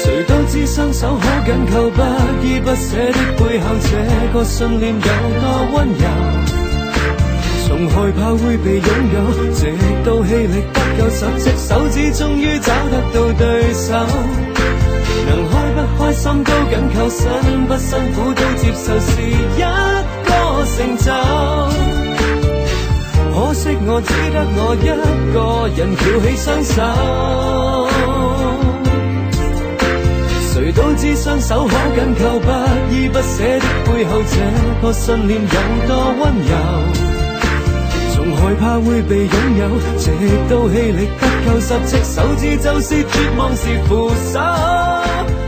谁都知雙手可緊扣，不依不捨的背後，這個信念有多溫柔。從害怕會被擁有，直到氣力不夠，10隻手指終於找得到對手。能開不開心都緊扣，辛不辛苦都接受，是一個成就。可惜我只得我一個人翹起雙手。誰都知雙手可緊扣，不依不捨的背後，這個信念有多溫柔。從害怕會被擁有，直到氣力不夠，10隻手指就是絕望時扶手。